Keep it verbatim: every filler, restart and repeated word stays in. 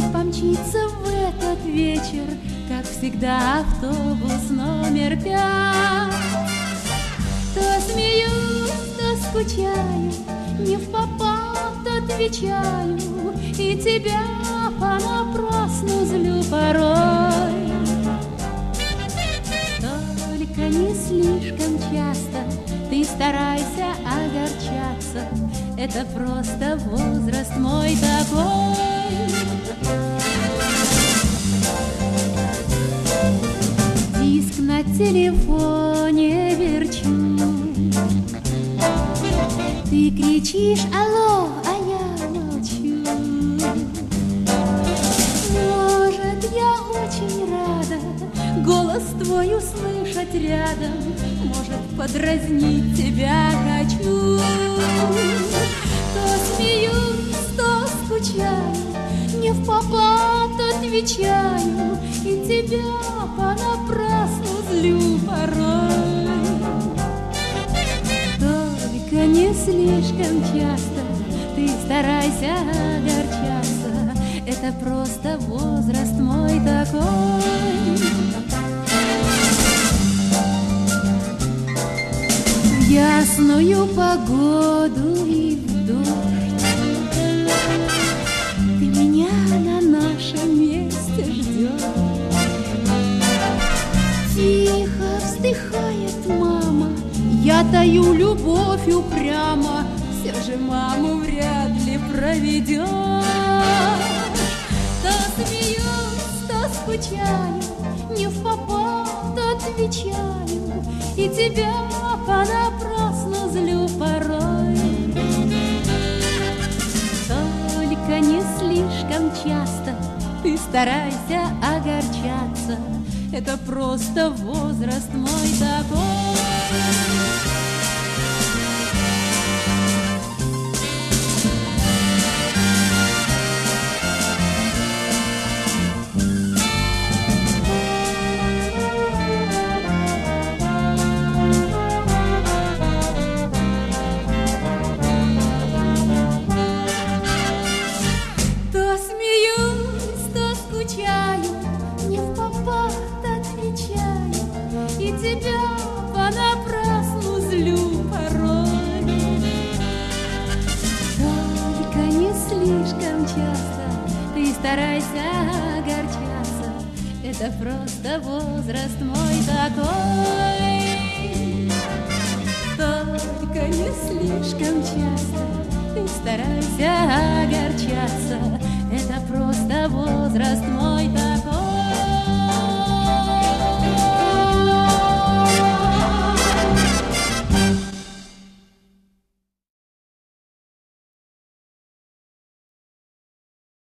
помчится в этот вечер, как всегда, автобус номер пять. То смеюсь, то скучаю, не впопад отвечаю, и тебя понапрасну злю порой. Только не слишком часто ты старайся огорчаться, это просто возраст мой такой. Диск на телефоне верчу, ты кричишь алло, а я молчу. Может, я очень рада голос твой услышать рядом, может, подразнить тебя хочу. То смеюсь, то скучаю, не впопад отвечаю, и тебя понапрасну злю порой. Только не слишком часто ты старайся огорчаться, это просто возраст мой такой. В ясную погоду и в дождь ты меня на нашем месте ждешь. Тихо вздыхает мама, я таю любовь упрямо, все же маму вряд ли проведешь. То смеюсь, то скучаю, не впопад отвечаю, и тебя понапрасну злю порой. Только не слишком часто ты старайся огорчаться, это просто возраст мой такой. Понапрасну злю порой. Только не слишком часто ты старайся огорчаться, это просто возраст мой такой. Только не слишком часто ты старайся огорчаться, это просто возраст мой такой.